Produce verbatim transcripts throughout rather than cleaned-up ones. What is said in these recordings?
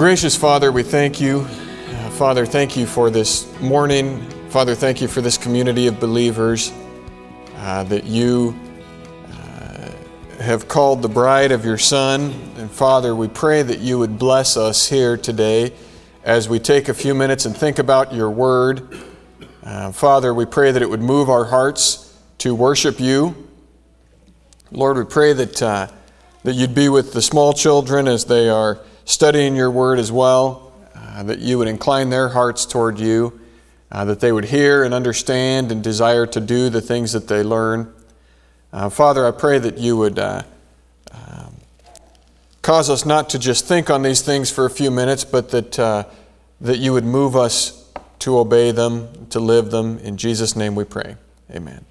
Gracious Father, we thank you. Uh, Father, thank you for this morning. Father, thank you for this community of believers uh, that you uh, have called the bride of your Son. And Father, we pray that you would bless us here today as we take a few minutes and think about your word. Uh, Father, we pray that it would move our hearts to worship you. Lord, we pray that, uh, that you'd be with the small children as they are studying your word as well, uh, that you would incline their hearts toward you, uh, that they would hear and understand and desire to do the things that they learn. Uh, Father, I pray that you would uh, um, cause us not to just think on these things for a few minutes, but that, uh, that you would move us to obey them, to live them. In Jesus' name we pray. Amen.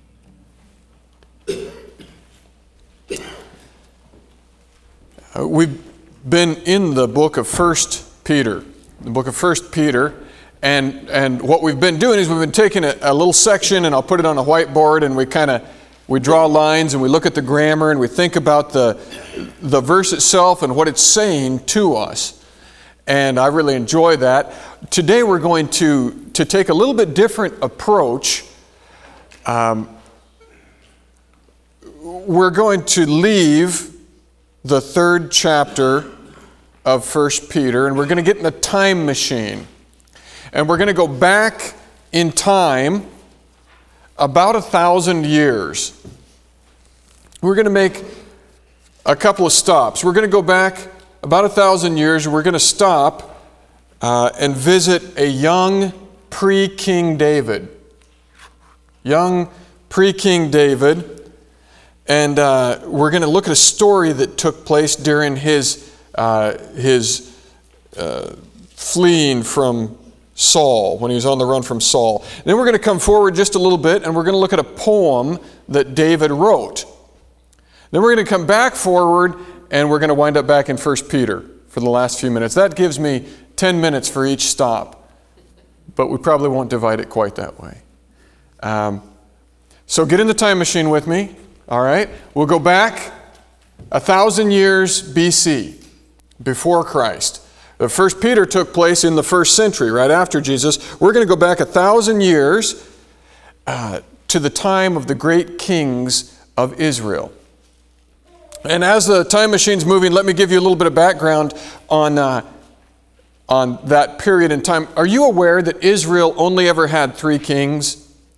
Uh, we've been in the book of First Peter, the book of First Peter, and and what we've been doing is we've been taking a, a little section, and I'll put it on a whiteboard, and we kind of we draw lines, and we look at the grammar, and we think about the the verse itself and what it's saying to us. And I really enjoy that. Today we're going to to take a little bit different approach. Um, we're going to leave the third chapter of First Peter, and we're going to get in a time machine. And we're going to go back in time about a thousand years. We're going to make a couple of stops. We're going to go back about a thousand years. We're going to stop uh, and visit a young pre-King David. Young pre-King David. And uh, we're going to look at a story that took place during his uh, his uh, fleeing from Saul, when he was on the run from Saul. And then we're going to come forward just a little bit, and we're going to look at a poem that David wrote. Then we're going to come back forward, and we're going to wind up back in First Peter for the last few minutes. That gives me ten minutes for each stop, but we probably won't divide it quite that way. Um, so get in the time machine with me. All right, we'll go back a thousand years B C, before Christ. The First Peter took place in the first century, right after Jesus. We're going to go back a thousand years uh, to the time of the great kings of Israel. And as the time machine's moving, let me give you a little bit of background on uh, on that period in time. Are you aware that Israel only ever had three kings?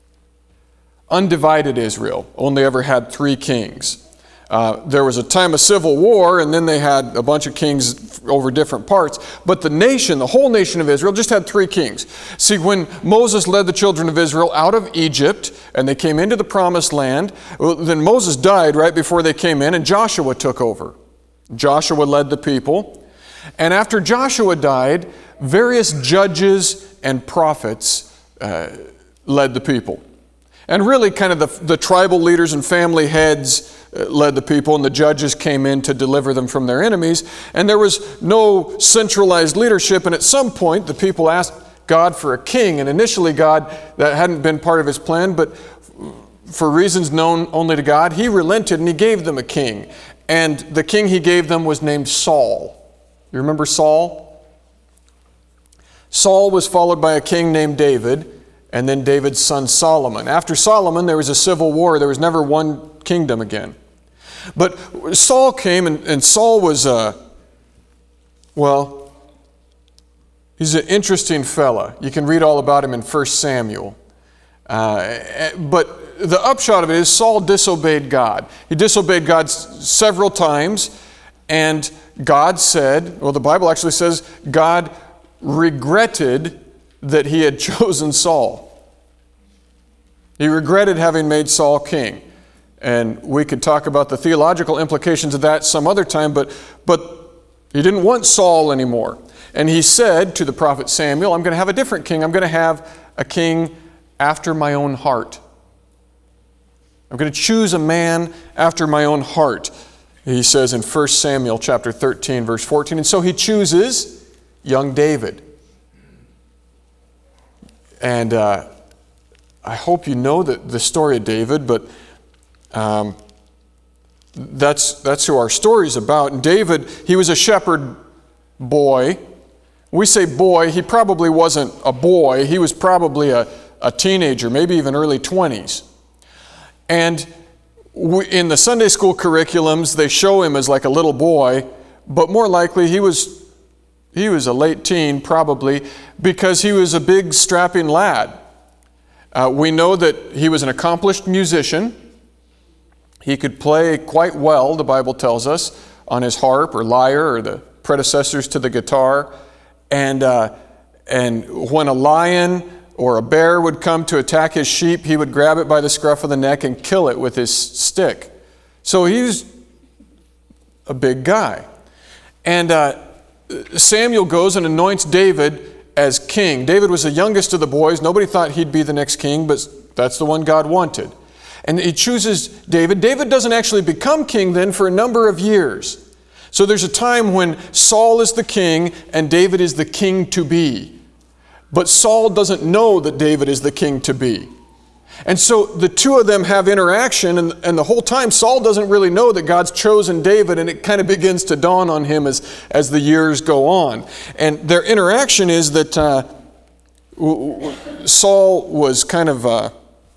Undivided Israel only ever had three kings. Uh, there was a time of civil war, and then they had a bunch of kings over different parts. But the nation, the whole nation of Israel, just had three kings. See, when Moses led the children of Israel out of Egypt, and they came into the promised land, well, then Moses died right before they came in, and Joshua took over. Joshua led the people. And after Joshua died, various judges and prophets uh, led the people. And really kind of the, the tribal leaders and family heads uh, led the people, and the judges came in to deliver them from their enemies. And there was no centralized leadership, and at some point the people asked God for a king. And initially God, that hadn't been part of his plan, but for reasons known only to God, he relented and he gave them a king. And the king he gave them was named Saul. You remember Saul? Saul was followed by a king named David, and then David's son Solomon. After Solomon, there was a civil war. There was never one kingdom again. But Saul came, and, and Saul was, uh, well, he's an interesting fella. You can read all about him in First Samuel. Uh, but the upshot of it is Saul disobeyed God. He disobeyed God s- several times, and God said, well, the Bible actually says God regretted that he had chosen Saul. He regretted having made Saul king. And we could talk about the theological implications of that some other time, but, but he didn't want Saul anymore. And he said to the prophet Samuel, I'm going to have a different king. I'm going to have a king after my own heart. I'm going to choose a man after my own heart, he says in First Samuel chapter thirteen, verse fourteen. And so he chooses young David. And uh, I hope you know the, the story of David, but um, that's, that's who our story is about. And David, he was a shepherd boy, We say boy, he probably wasn't a boy. He was probably a, a teenager, maybe even early twenties. And we, in the Sunday school curriculums, they show him as like a little boy, but more likely he was he was a late teen probably, because he was a big strapping lad. Uh, we know that he was an accomplished musician. He could play quite well, the Bible tells us, on his harp or lyre or the predecessors to the guitar. And, uh, and when a lion or a bear would come to attack his sheep, he would grab it by the scruff of the neck and kill it with his stick. So he was a big guy. And uh, Samuel goes and anoints David as king. David was the youngest of the boys. Nobody thought he'd be the next king, but that's the one God wanted. And he chooses David. David doesn't actually become king then for a number of years. So there's a time when Saul is the king and David is the king to be. But Saul doesn't know that David is the king to be. And so the two of them have interaction, and, and the whole time Saul doesn't really know that God's chosen David, and it kind of begins to dawn on him as, as the years go on. And their interaction is that uh, Saul was kind of, uh,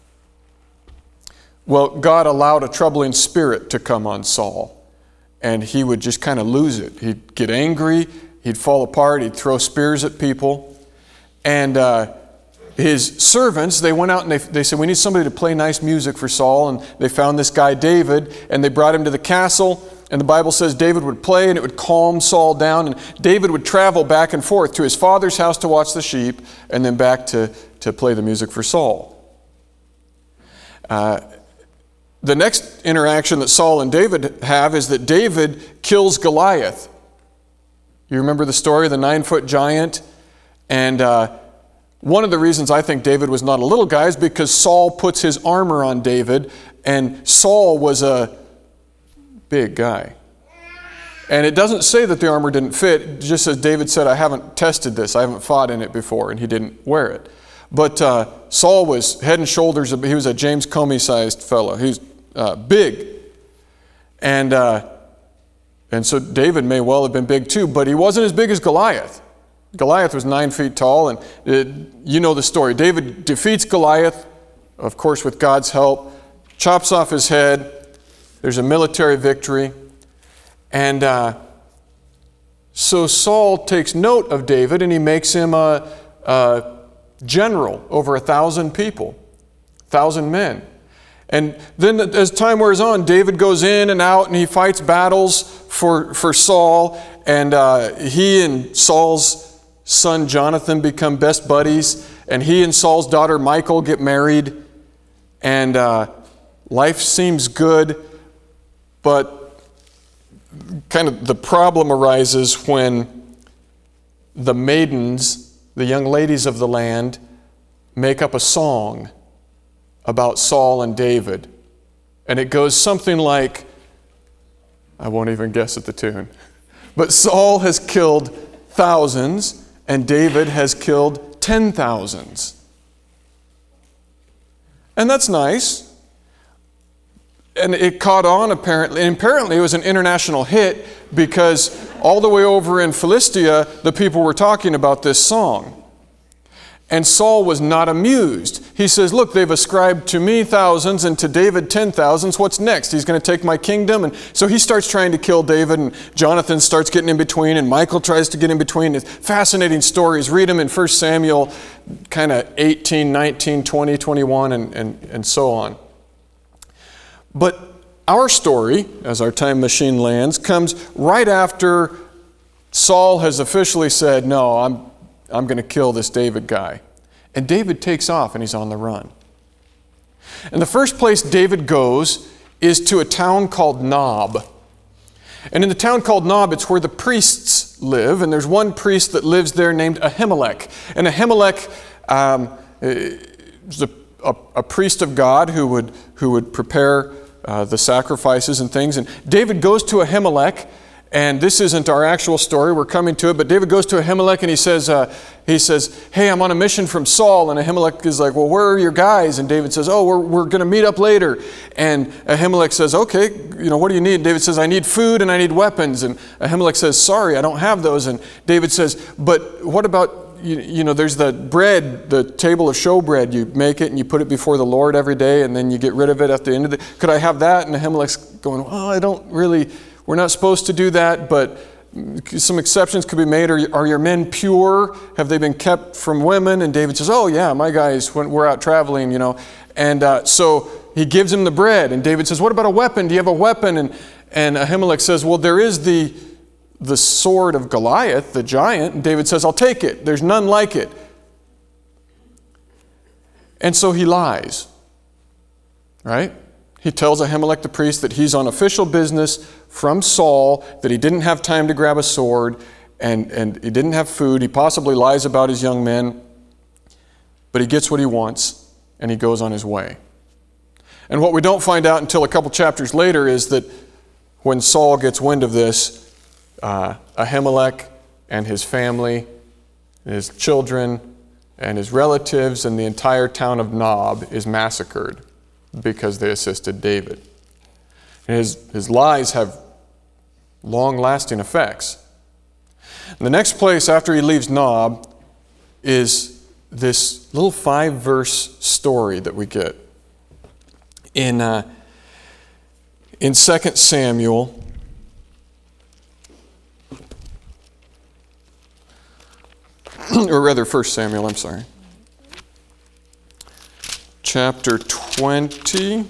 well, God allowed a troubling spirit to come on Saul, and he would just kind of lose it. He'd get angry, he'd fall apart, he'd throw spears at people, and uh, his servants, they went out and they, they said, we need somebody to play nice music for Saul. And they found this guy David, and they brought him to the castle. And the Bible says David would play, and it would calm Saul down. And David would travel back and forth to his father's house to watch the sheep, and then back to, to play the music for Saul. Uh, the next interaction that Saul and David have is that David kills Goliath. You remember the story, the nine-foot giant? And uh, one of the reasons I think David was not a little guy is because Saul puts his armor on David, and Saul was a big guy. And it doesn't say that the armor didn't fit, just as David said, I haven't tested this, I haven't fought in it before, and he didn't wear it. But uh, Saul was head and shoulders, he was a James Comey-sized fellow. He was uh, big. And, uh, and so David may well have been big too, but he wasn't as big as Goliath. Goliath was nine feet tall, and it, you know the story. David defeats Goliath, of course with God's help, chops off his head. There's a military victory. And uh, so Saul takes note of David, and he makes him a, a general over a thousand people, a thousand men. And then as time wears on, David goes in and out, and he fights battles for, for Saul, and uh, he and Saul's son Jonathan become best buddies, and he and Saul's daughter Michal get married, and uh, life seems good, but kind of the problem arises when the maidens, the young ladies of the land, make up a song about Saul and David. And it goes something like, I won't even guess at the tune, but Saul has killed thousands, and David has killed ten thousands. And that's nice. And it caught on apparently. And apparently it was an international hit because all the way over in Philistia, the people were talking about this song. And Saul was not amused. He says, look, they've ascribed to me thousands and to David ten thousands. What's next? He's going to take my kingdom. And so he starts trying to kill David, and Jonathan starts getting in between, and Michal tries to get in between. It's fascinating stories. Read them in First Samuel kind of eighteen, nineteen, twenty, twenty-one, and, and, and so on. But our story, as our time machine lands, comes right after Saul has officially said, no, I'm I'm going to kill this David guy. And David takes off, and he's on the run. And the first place David goes is to a town called Nob. And in the town called Nob, it's where the priests live. And there's one priest that lives there named Ahimelech. And Ahimelech um, is a, a, a priest of God who would, who would prepare uh, the sacrifices and things. And David goes to Ahimelech, And this isn't our actual story. We're coming to it. But David goes to Ahimelech and he says, uh, he says, hey, I'm on a mission from Saul. And Ahimelech is like, well, where are your guys? And David says, oh, we're, we're going to meet up later. And Ahimelech says, okay, you know, what do you need? And David says, I need food and I need weapons. And Ahimelech says, sorry, I don't have those. And David says, but what about, you, you know, there's the bread, the table of showbread. You make it and you put it before the Lord every day and then you get rid of it at the end of the, could I have that? And Ahimelech's going, well, I don't really... We're not supposed to do that, but some exceptions could be made. Are, are your men pure? Have they been kept from women? And David says, oh yeah, my guys, when we're out traveling, you know. And uh, so he gives him the bread. And David says, what about a weapon? Do you have a weapon? And, and Ahimelech says, well, there is the, the sword of Goliath, the giant. And David says, I'll take it. There's none like it. And so he lies, right? He tells Ahimelech the priest that he's on official business from Saul, that he didn't have time to grab a sword, and, and he didn't have food. He possibly lies about his young men, but he gets what he wants, and he goes on his way. And what we don't find out until a couple chapters later is that when Saul gets wind of this, uh, Ahimelech and his family, and his children, and his relatives, and the entire town of Nob is massacred because they assisted David. And his, his lies have long-lasting effects. And the next place after he leaves Nob is this little five-verse story that we get in, uh, in Second Samuel. Or rather, First Samuel, I'm sorry. Chapter twenty.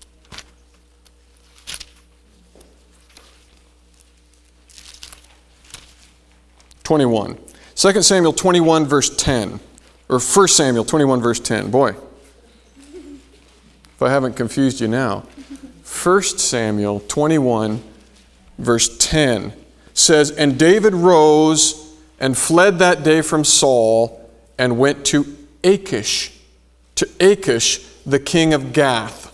twenty-one. Second Samuel twenty-one, verse ten. Or First Samuel twenty-one, verse ten. Boy, if I haven't confused you now. First Samuel twenty-one, verse ten says, and David rose and fled that day from Saul and went to Achish. To Achish, the king of Gath.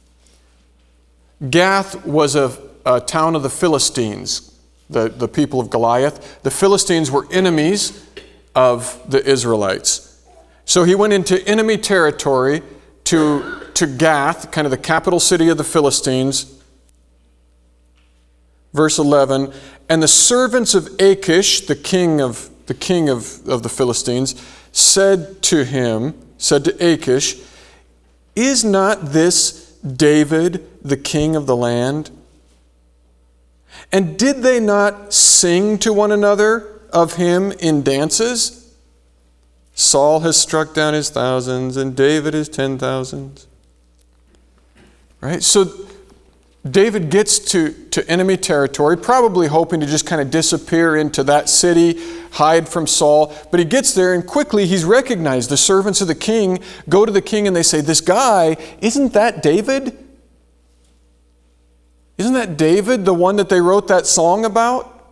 Gath was a, a town of the Philistines, the, the people of Goliath. The Philistines were enemies of the Israelites. So he went into enemy territory to, to Gath, kind of the capital city of the Philistines. Verse eleven, and the servants of Achish, the king of the king of, of the Philistines, said to him, said to Achish, is not this David the king of the land? And did they not sing to one another of him in dances? Saul has struck down his thousands and David his ten thousands. Right? So David gets to, to enemy territory, probably hoping to just kind of disappear into that city, hide from Saul. But he gets there and quickly he's recognized. The servants of the king go to the king and they say, this guy, isn't that David? Isn't that David, the one that they wrote that song about?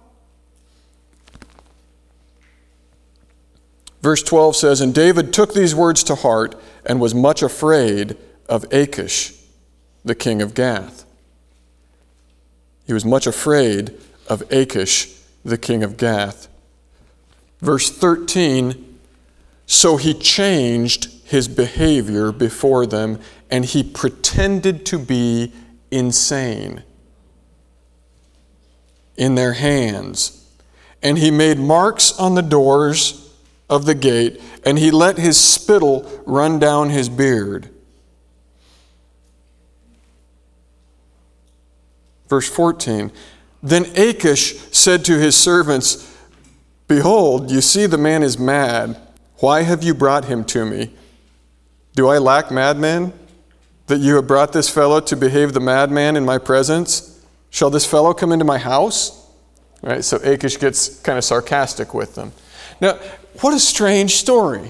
Verse twelve says, and David took these words to heart and was much afraid of Achish, the king of Gath. He was much afraid of Achish, the king of Gath. Verse thirteen, so he changed his behavior before them, and he pretended to be insane in their hands. And he made marks on the doors of the gate, and he let his spittle run down his beard. Verse fourteen, then Achish said to his servants, behold, you see the man is mad. Why have you brought him to me? Do I lack madmen, that you have brought this fellow to behave the madman in my presence? Shall this fellow come into my house? Right, so Achish gets kind of sarcastic with them. Now, what a strange story.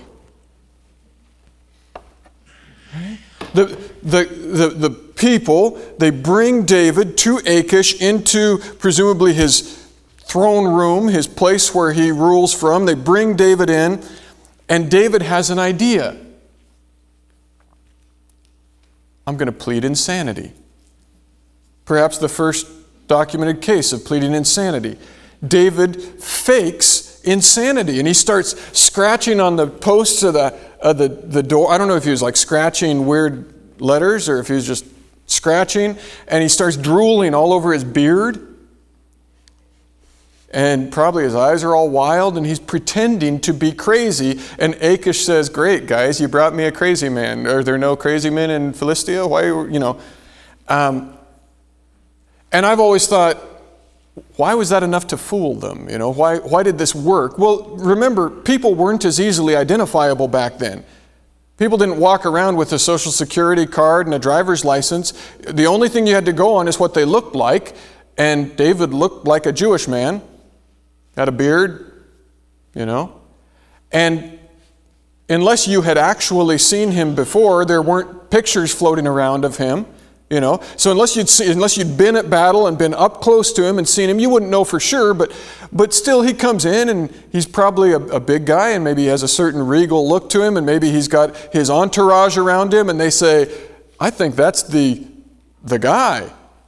Right? The, the, the, the people, they bring David to Achish into presumably his throne room, his place where he rules from. They bring David in, and David has an idea. I'm going to plead insanity. Perhaps the first documented case of pleading insanity. David fakes insanity, and he starts scratching on the posts of the, of the, the door. I don't know if he was like scratching weird letters or if he was just scratching, and he starts drooling all over his beard. And probably his eyes are all wild, and he's pretending to be crazy. And Achish says, "Great, guys, you brought me a crazy man. Are there no crazy men in Philistia? Why, you know?" Um, and I've always thought, why was that enough to fool them? You know, why, why did this work? Well, remember, people weren't as easily identifiable back then. People didn't walk around with a social security card and a driver's license. The only thing you had to go on is what they looked like. And David looked like a Jewish man. Had a beard, you know. And unless you had actually seen him before, there weren't pictures floating around of him, you know. So unless you'd see, unless you'd been at battle and been up close to him and seen him, you wouldn't know for sure. But but still, he comes in and he's probably a, a big guy, and maybe he has a certain regal look to him, and maybe he's got his entourage around him, and they say, "I think that's the the guy."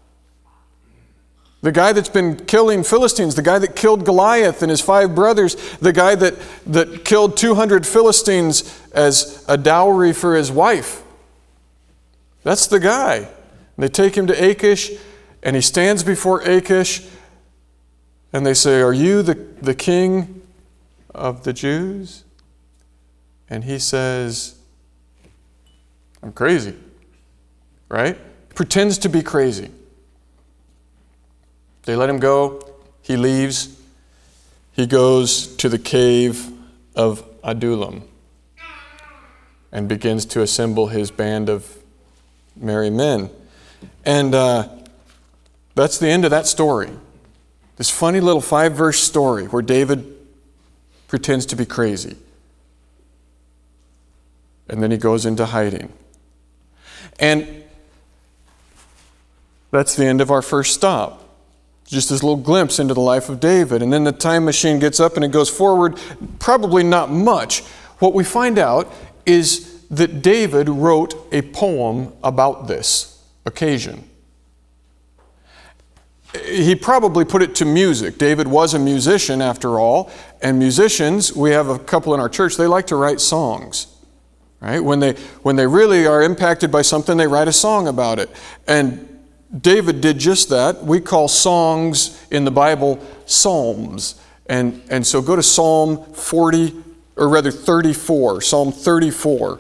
The guy that's been killing Philistines, the guy that killed Goliath and his five brothers, the guy that, that killed two hundred Philistines as a dowry for his wife. That's the guy. And they take him to Achish, and he stands before Achish, and they say, "Are you the, the king of the Jews?" And he says, "I'm crazy." Right? Pretends to be crazy. They let him go. He leaves. He goes to the cave of Adullam and begins to assemble his band of merry men. And uh, that's the end of that story. This funny little five-verse story where David pretends to be crazy. And then he goes into hiding. And that's the end of our first stop. Just this little glimpse into the life of David. And then the time machine gets up and it goes forward, probably not much. What we find out is that David wrote a poem about this occasion. He probably put it to music. David was a musician after all, and musicians, we have a couple in our church, they like to write songs. Right? When they when they really are impacted by something, they write a song about it. And David did just that. We call songs in the Bible psalms. And, and so go to Psalm forty, or rather thirty-four, Psalm thirty-four.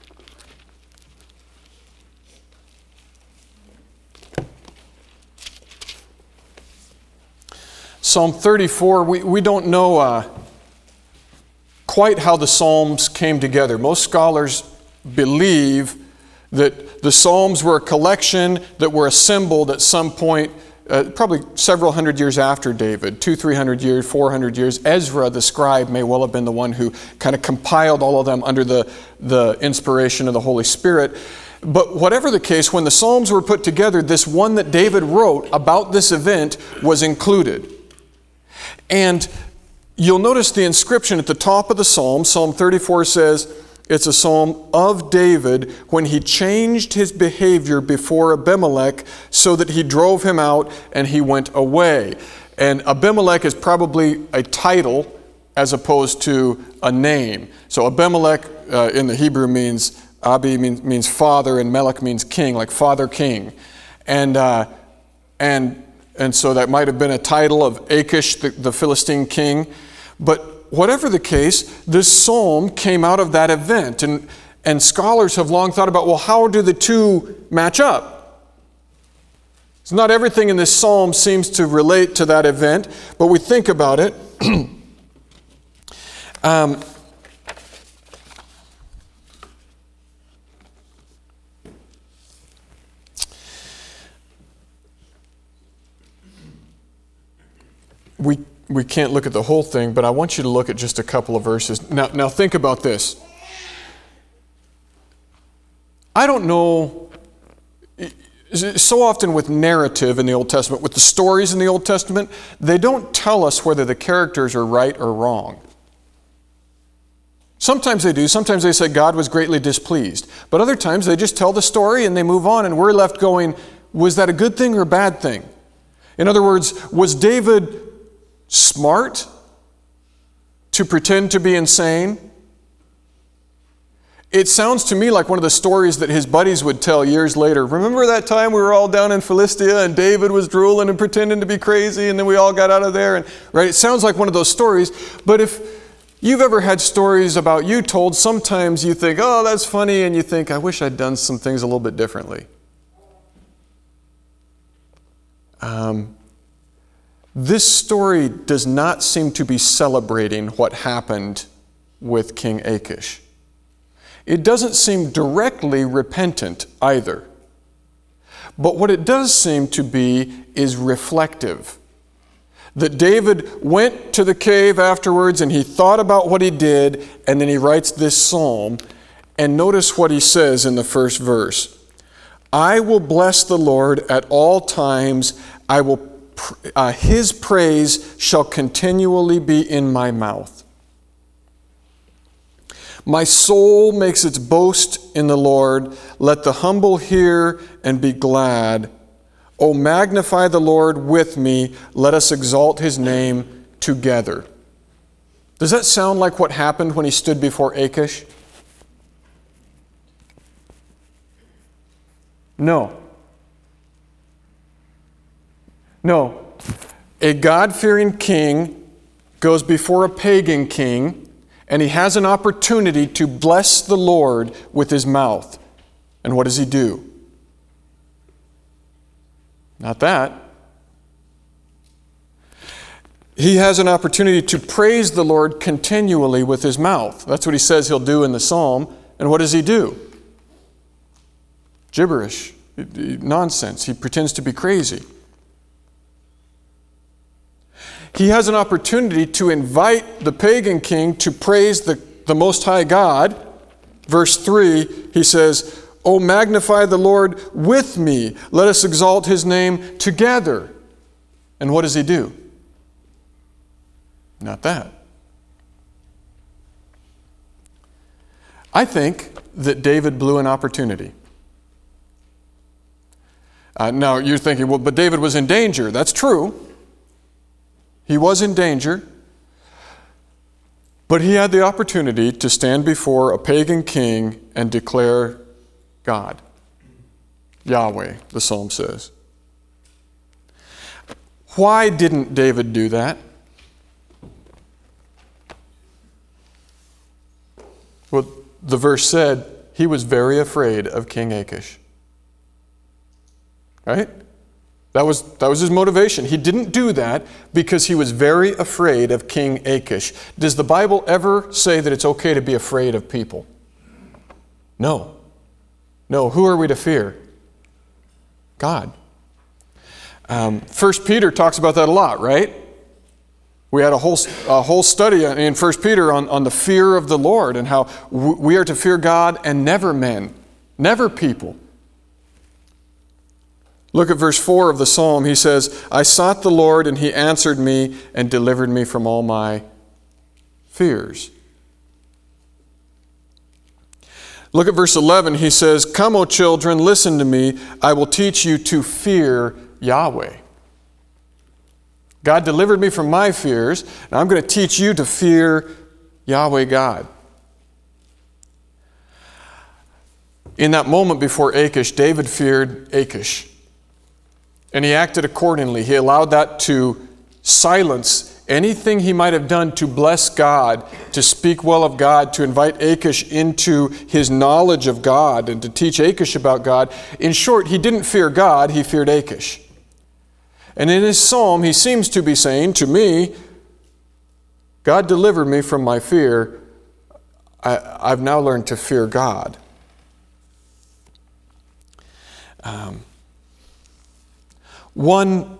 Psalm thirty-four, we, we don't know uh, quite how the Psalms came together. Most scholars believe that the Psalms were a collection that were assembled at some point, uh, probably several hundred years after David, two, three hundred years, four hundred years. Ezra, the scribe, may well have been the one who kind of compiled all of them under the, the inspiration of the Holy Spirit. But whatever the case, when the Psalms were put together, this one that David wrote about this event was included. And you'll notice the inscription at the top of the Psalm. Psalm thirty-four says, it's a psalm of David when he changed his behavior before Abimelech so that he drove him out and he went away. And Abimelech is probably a title as opposed to a name. So Abimelech uh, in the Hebrew means, Abi means, means father, and Melech means king, like father king. And uh, and and so that might have been a title of Achish, the, the Philistine king. But whatever the case, this psalm came out of that event. And, and scholars have long thought about, well, how do the two match up? So not everything in this psalm seems to relate to that event, but we think about it. um, we We can't look at the whole thing, but I want you to look at just a couple of verses. Now, now think about this. I don't know, so often with narrative in the Old Testament, with the stories in the Old Testament, they don't tell us whether the characters are right or wrong. Sometimes they do. Sometimes they say God was greatly displeased. But other times they just tell the story and they move on, and we're left going, was that a good thing or a bad thing? In other words, was David smart to pretend to be insane? It sounds to me like one of the stories that his buddies would tell years later. Remember that time we were all down in Philistia and David was drooling and pretending to be crazy and then we all got out of there? And right, it sounds like one of those stories. But if you've ever had stories about you told, sometimes you think, oh, that's funny, and you think, I wish I'd done some things a little bit differently. Um, this story does not seem to be celebrating what happened with King Achish. It doesn't seem directly repentant either. But what it does seem to be is reflective. That David went to the cave afterwards and he thought about what he did, and then he writes this psalm. And notice what he says in the first verse. I will bless the Lord at all times. I will, uh, his praise shall continually be in my mouth. My soul makes its boast in the Lord. Let the humble hear and be glad. O magnify the Lord with me. Let us exalt his name together. Does that sound like what happened when he stood before Achish? No. No. A God-fearing king goes before a pagan king, and he has an opportunity to bless the Lord with his mouth. And what does he do? Not that. He has an opportunity to praise the Lord continually with his mouth. That's what he says he'll do in the psalm. And what does he do? Gibberish. Nonsense. He pretends to be crazy. He has an opportunity to invite the pagan king to praise the, the Most High God. Verse three, he says, O magnify the Lord with me. Let us exalt his name together. And what does he do? Not that. I think that David blew an opportunity. Uh, now you're thinking, well, but David was in danger. That's true. He was in danger, but he had the opportunity to stand before a pagan king and declare God. Yahweh, the psalm says. Why didn't David do that? Well, the verse said he was very afraid of King Achish. Right? That was, that was his motivation. He didn't do that because he was very afraid of King Achish. Does the Bible ever say that it's okay to be afraid of people? No. No. Who are we to fear? God. Um, First Peter talks about that a lot, right? We had a whole, a whole study in First Peter on, on the fear of the Lord and how w- we are to fear God and never men, never people. Look at verse four of the psalm. He says, I sought the Lord, and he answered me and delivered me from all my fears. Look at verse eleven. He says, Come, O children, listen to me. I will teach you to fear Yahweh. God delivered me from my fears, and I'm going to teach you to fear Yahweh God. In that moment before Achish, David feared Achish. And he acted accordingly. He allowed that to silence anything he might have done to bless God, to speak well of God, to invite Achish into his knowledge of God, and to teach Achish about God. In short, he didn't fear God, he feared Achish. And in his psalm, he seems to be saying, to me, God delivered me from my fear. I, I've now learned to fear God. Um, One,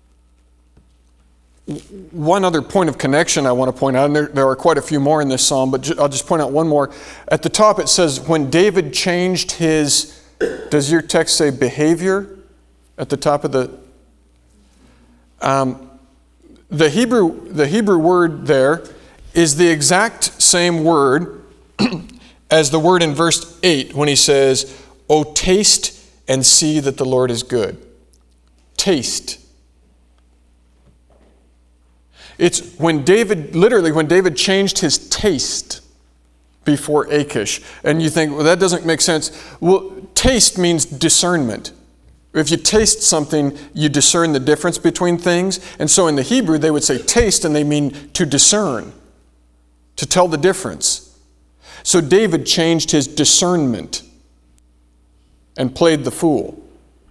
one other point of connection I want to point out, and there, there are quite a few more in this psalm, but ju- I'll just point out one more. At the top it says, when David changed his, does your text say behavior? At the top of the, um, the Hebrew, the Hebrew word there is the exact same word as the word in verse eight when he says, O taste and see that the Lord is good. Taste. It's when David, literally when David changed his taste before Achish. And you think, well, that doesn't make sense. Well, taste means discernment. If you taste something, you discern the difference between things. And so in the Hebrew, they would say taste, and they mean to discern, to tell the difference. So David changed his discernment and played the fool.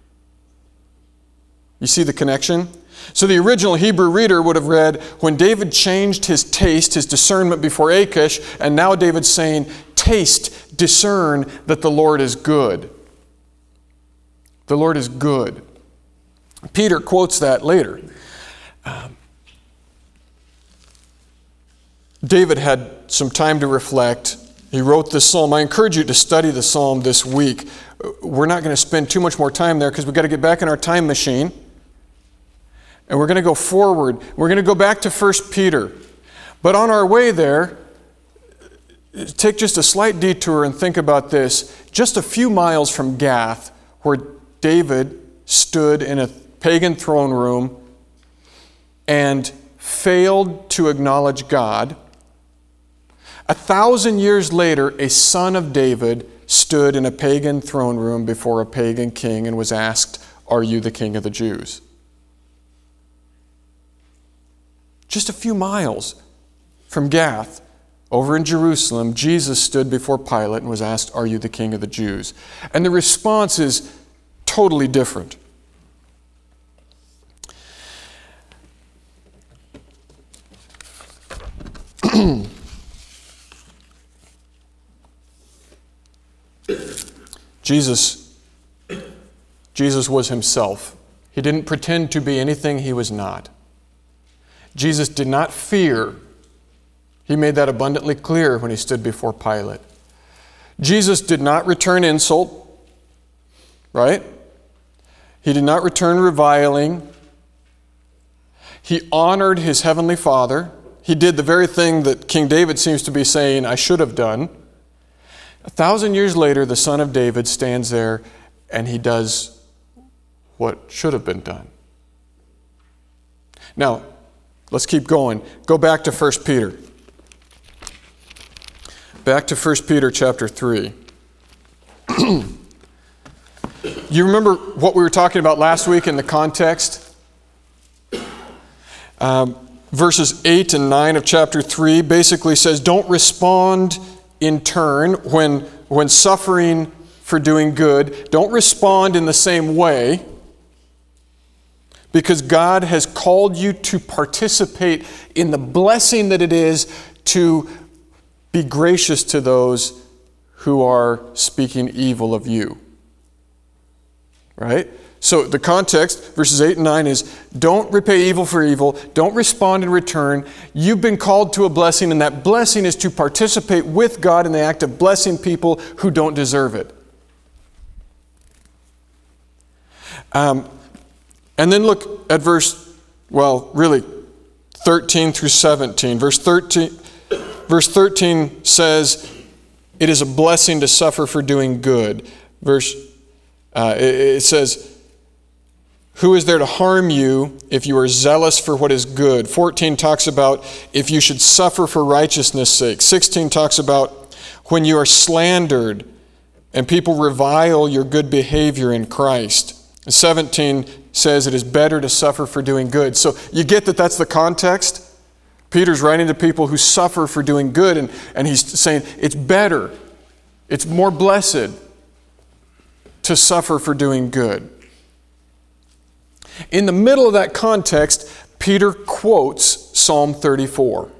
You see the connection? So the original Hebrew reader would have read, when David changed his taste, his discernment before Achish, and now David's saying, taste, discern that the Lord is good. The Lord is good. Peter quotes that later. Um, David had some time to reflect. He wrote this psalm. I encourage you to study the psalm this week. We're not going to spend too much more time there because we've got to get back in our time machine. And we're going to go forward. We're going to go back to First Peter. But on our way there, take just a slight detour and think about this. Just a few miles from Gath, where David stood in a pagan throne room and failed to acknowledge God. A thousand years later, a son of David stood in a pagan throne room before a pagan king and was asked, "Are you the king of the Jews?" Just a few miles from Gath, over in Jerusalem, Jesus stood before Pilate and was asked, "Are you the king of the Jews?" And the response is totally different. Jesus, Jesus was himself. He didn't pretend to be anything he was not. Jesus did not fear. He made that abundantly clear when he stood before Pilate. Jesus did not return insult, right? He did not return reviling. He honored his heavenly Father. He did the very thing that King David seems to be saying, "I should have done." A thousand years later, the Son of David stands there and he does what should have been done. Now, let's keep going. Go back to First Peter. Back to First Peter chapter three. You remember what we were talking about last week in the context? Um, verses eight and nine of chapter three basically says, don't respond in turn when, when suffering for doing good. Don't respond in the same way, because God has called you to participate in the blessing that it is to be gracious to those who are speaking evil of you. Right? So the context, verses eight and nine, is don't repay evil for evil. Don't respond in return. You've been called to a blessing, and that blessing is to participate with God in the act of blessing people who don't deserve it. Um, and then look at verse, well, really, thirteen through seventeen. Verse thirteen, verse thirteen says, it is a blessing to suffer for doing good. Verse Uh, it, it says, who is there to harm you if you are zealous for what is good? fourteen talks about if you should suffer for righteousness' sake. sixteen talks about when you are slandered and people revile your good behavior in Christ. And seventeen says it is better to suffer for doing good. So you get that that's the context? Peter's writing to people who suffer for doing good, and, and he's saying it's better, it's more blessed to suffer for doing good. In the middle of that context, Peter quotes Psalm thirty-four.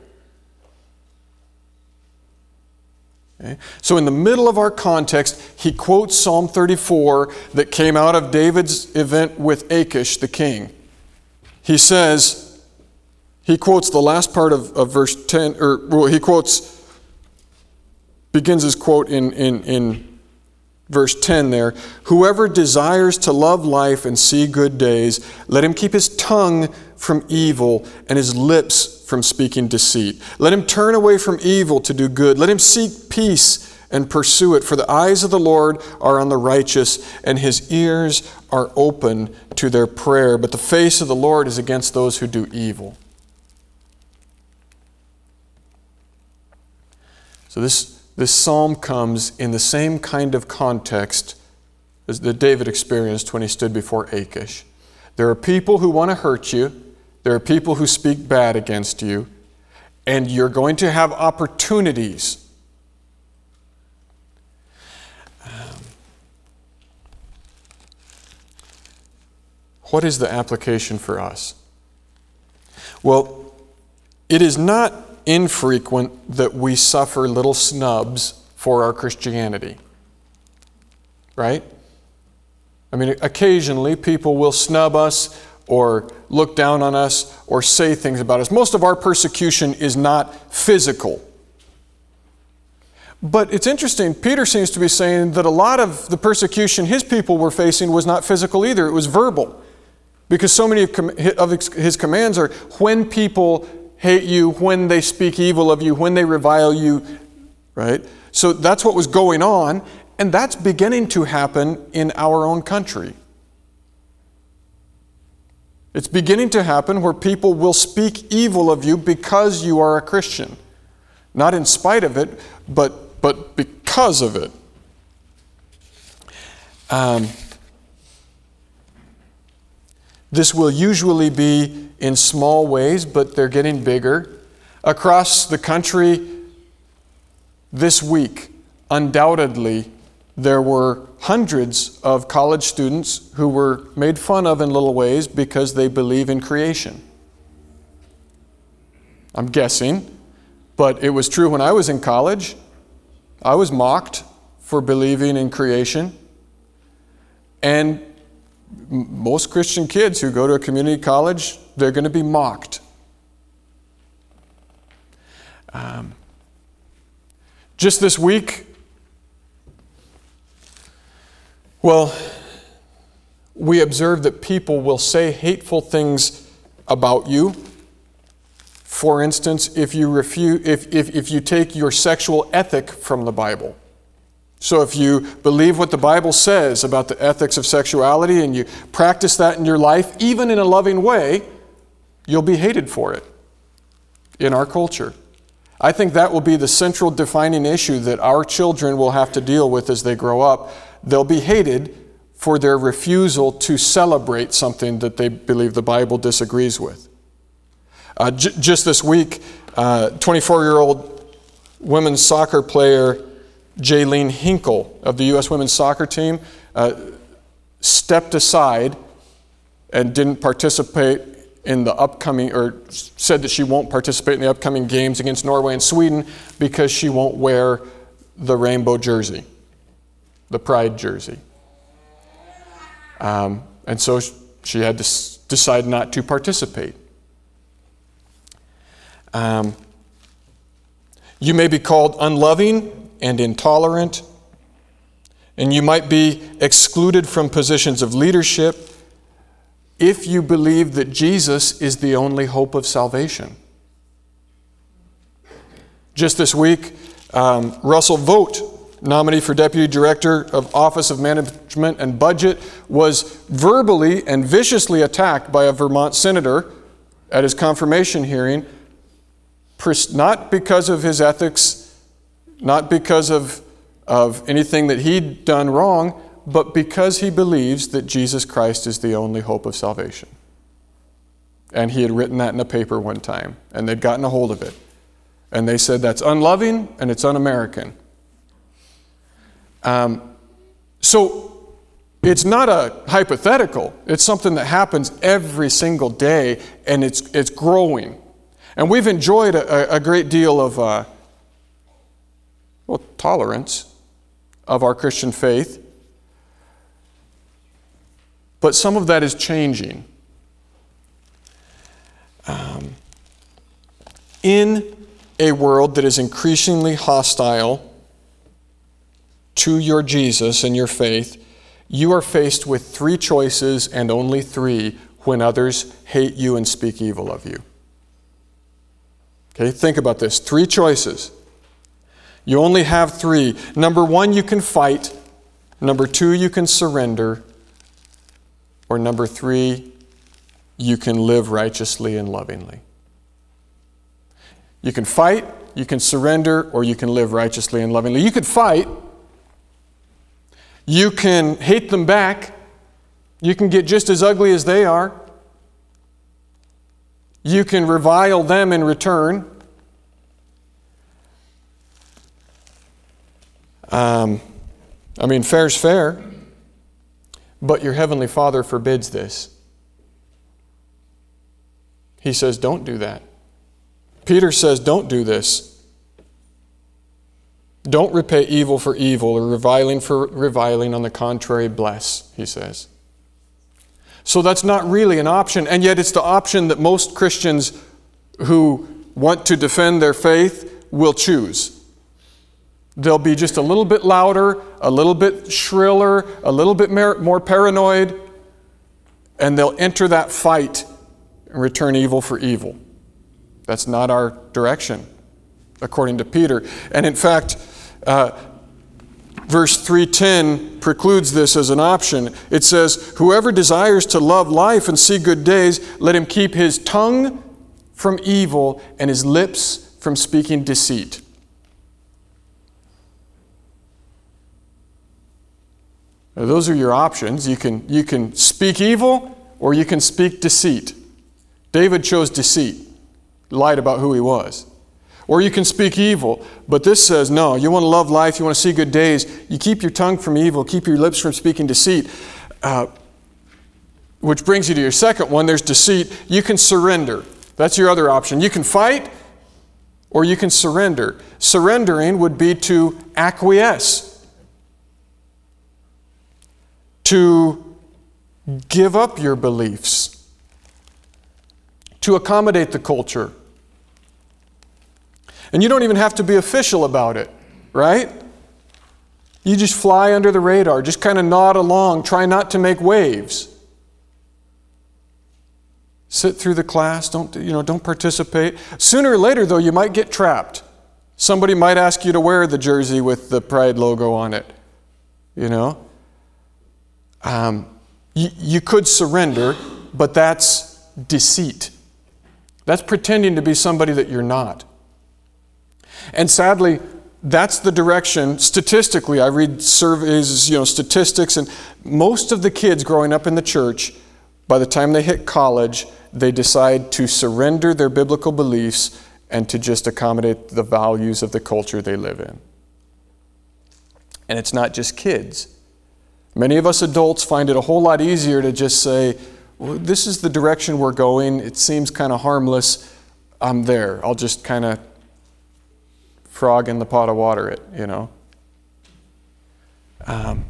Okay? So in the middle of our context, he quotes Psalm thirty-four that came out of David's event with Achish, the king. He says, he quotes the last part of, of verse ten, or well, he quotes, begins his quote in, in, in verse ten there, whoever desires to love life and see good days, let him keep his tongue from evil and his lips from speaking deceit. Let him turn away from evil to do good. Let him seek peace and pursue it. For the eyes of the Lord are on the righteous, and his ears are open to their prayer. But the face of the Lord is against those who do evil. So this, this psalm comes in the same kind of context as that David experienced when he stood before Achish. There are people who want to hurt you. There are people who speak bad against you. And you're going to have opportunities. Um, what is the application for us? Well, it is not infrequent that we suffer little snubs for our Christianity. Right? I mean, occasionally people will snub us or look down on us or say things about us. Most of our persecution is not physical. But it's interesting, Peter seems to be saying that a lot of the persecution his people were facing was not physical either, it was verbal. Because so many of his commands are when people hate you, when they speak evil of you, when they revile you, right? So that's what was going on, and that's beginning to happen in our own country. It's beginning to happen where people will speak evil of you because you are a Christian. Not in spite of it, but, but because of it. Um, this will usually be in small ways, but they're getting bigger. Across the country this week, undoubtedly, there were hundreds of college students who were made fun of in little ways because they believe in creation. I'm guessing, but it was true when I was in college. I was mocked for believing in creation. And most Christian kids who go to a community college, they're going to be mocked. Um, just this week, well, we observe that people will say hateful things about you. For instance, if you refuse, if, if, if you take your sexual ethic from the Bible. So if you believe what the Bible says about the ethics of sexuality and you practice that in your life, even in a loving way, you'll be hated for it in our culture. I think that will be the central defining issue that our children will have to deal with as they grow up. They'll be hated for their refusal to celebrate something that they believe the Bible disagrees with. Uh, j- just this week, uh, twenty-four-year-old women's soccer player Jaylene Hinkle of the U S women's soccer team uh, stepped aside and didn't participate in the upcoming, or said that she won't participate in the upcoming games against Norway and Sweden because she won't wear the rainbow jersey, the pride jersey. Um, and so she had to s- decide not to participate. Um, you may be called unloving and intolerant, and you might be excluded from positions of leadership if you believe that Jesus is the only hope of salvation. Just this week, um, Russell Vogt, nominee for Deputy Director of Office of Management and Budget, was verbally and viciously attacked by a Vermont senator at his confirmation hearing, not because of his ethics, not because of, of anything that he'd done wrong, but because he believes that Jesus Christ is the only hope of salvation. And he had written that in a paper one time, and they'd gotten a hold of it. And they said that's unloving and it's un-American. Um, so it's not a hypothetical. It's something that happens every single day, and it's it's growing. And we've enjoyed a, a great deal of uh, well, tolerance of our Christian faith. But some of that is changing. Um, in a world that is increasingly hostile to your Jesus and your faith, you are faced with three choices and only three when others hate you and speak evil of you. Okay, think about this. Three choices. You only have three. Number one, you can fight. Number two, you can surrender. Or number three, you can live righteously and lovingly. You can fight, You can surrender or you can live righteously and lovingly. You could fight. You can hate them back. You can get just as ugly as they are. You can revile them in return. Um, I mean, fair's fair, but your Heavenly Father forbids this. He says, don't do that. Peter says, don't do this. Don't repay evil for evil or reviling for reviling. On the contrary, bless, he says. So that's not really an option, and yet it's the option that most Christians who want to defend their faith will choose. They'll be just a little bit louder, a little bit shriller, a little bit more paranoid, and they'll enter that fight and return evil for evil. That's not our direction, according to Peter. And in fact, uh, verse three ten precludes this as an option. It says, whoever desires to love life and see good days, let him keep his tongue from evil and his lips from speaking deceit. Now, those are your options. You can, you can speak evil or you can speak deceit. David chose deceit, lied about who he was. Or you can speak evil, but this says, no, you want to love life, you want to see good days, you keep your tongue from evil, keep your lips from speaking deceit. Uh, which brings you to your second one, there's deceit. You can surrender. That's your other option. You can fight, or you can surrender. Surrendering would be to acquiesce, to give up your beliefs, to accommodate the culture. And you don't even have to be official about it, right? You just fly under the radar, just kind of nod along, try not to make waves. Sit through the class, don't, you know, don't participate. Sooner or later, though, you might get trapped. Somebody might ask you to wear the jersey with the Pride logo on it, you know? Um, you, you could surrender, but that's deceit. That's pretending to be somebody that you're not. And sadly, that's the direction, statistically, I read surveys, you know, statistics, and most of the kids growing up in the church, by the time they hit college, they decide to surrender their biblical beliefs and to just accommodate the values of the culture they live in. And it's not just kids. Many of us adults find it a whole lot easier to just say, well, this is the direction we're going. It seems kind of harmless. I'm there. I'll just kind of frog in the pot of water it, you know. Um,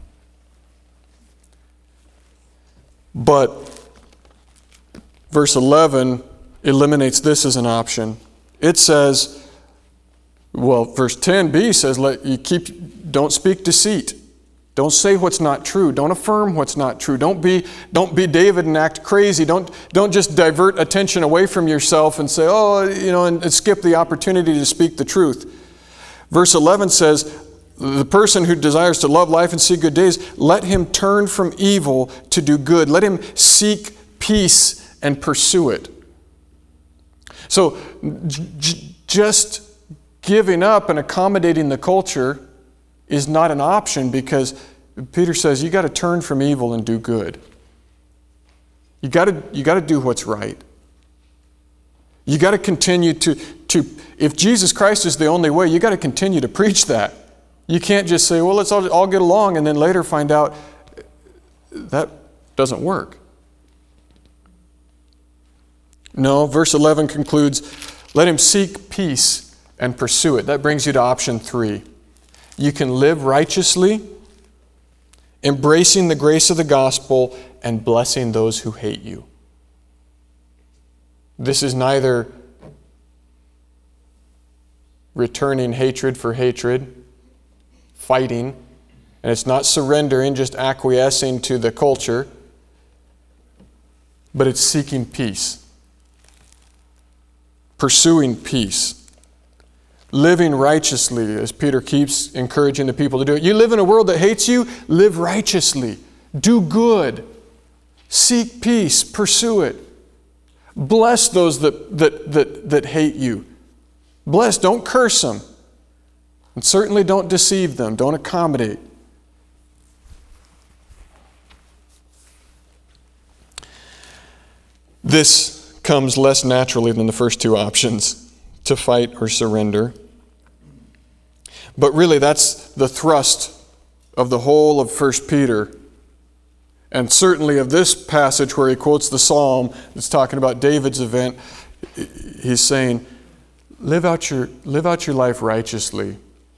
but verse eleven eliminates this as an option. It says, well, verse ten b says, "Let you keep. Don't speak deceit. Don't say what's not true. Don't affirm what's not true. Don't be, don't be David and act crazy. Don't, don't just divert attention away from yourself and say, oh, you know, and, and skip the opportunity to speak the truth." Verse eleven says, the person who desires to love life and see good days, let him turn from evil to do good. Let him seek peace and pursue it. So j- just giving up and accommodating the culture is not an option, because Peter says you got to turn from evil and do good. You got to you got to do what's right. You got to continue to to if Jesus Christ is the only way, you got to continue to preach that. You can't just say, well, let's all, all get along, and then later find out that doesn't work. No, verse eleven concludes, let him seek peace and pursue it. That brings you to option three. You can live righteously, embracing the grace of the gospel and blessing those who hate you. This is neither returning hatred for hatred, fighting, and it's not surrendering, just acquiescing to the culture, but it's seeking peace, pursuing peace. Living righteously, as Peter keeps encouraging the people to do it. You live in a world that hates you, live righteously. Do good. Seek peace. Pursue it. Bless those that, that, that, that hate you. Bless, don't curse them. And certainly don't deceive them. Don't accommodate. This comes less naturally than the first two options, to fight or surrender. But really, that's the thrust of the whole of First Peter. And certainly of this passage where he quotes the psalm that's talking about David's event, he's saying, live out your, live out your life righteously.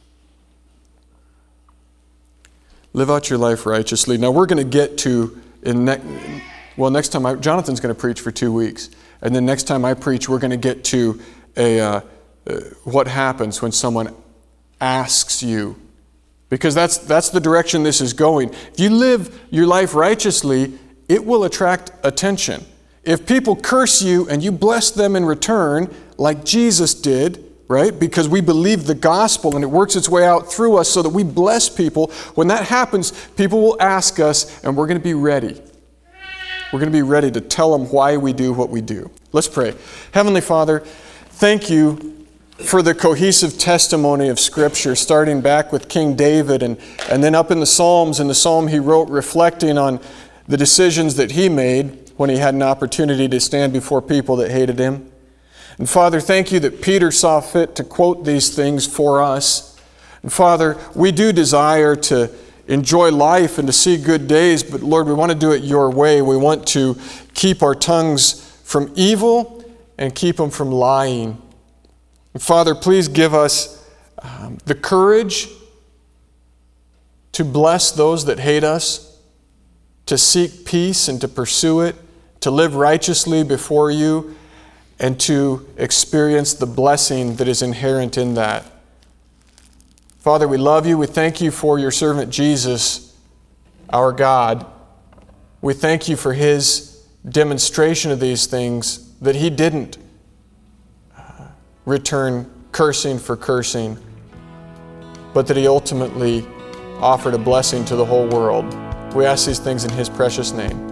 Live out your life righteously. Now we're going to get to, in ne- well, next time, I, Jonathan's going to preach for two weeks. And then next time I preach, we're going to get to a uh, uh, what happens when someone asks you. Because that's that's the direction this is going. If you live your life righteously, it will attract attention. If people curse you and you bless them in return, like Jesus did, right? Because we believe the gospel and it works its way out through us so that we bless people. When that happens, people will ask us and we're going to be ready. We're going to be ready to tell them why we do what we do. Let's pray. Heavenly Father, thank you for the cohesive testimony of Scripture, starting back with King David and, and then up in the Psalms, in the psalm he wrote reflecting on the decisions that he made when he had an opportunity to stand before people that hated him. And Father, thank you that Peter saw fit to quote these things for us. And Father, we do desire to enjoy life and to see good days, but Lord, we want to do it your way. We want to keep our tongues from evil and keep them from lying. And Father, please give us um, the courage to bless those that hate us, to seek peace and to pursue it, to live righteously before you, and to experience the blessing that is inherent in that. Father, we love you. We thank you for your servant Jesus, our God. We thank you for his demonstration of these things, that he didn't return cursing for cursing, but that he ultimately offered a blessing to the whole world. We ask these things in his precious name.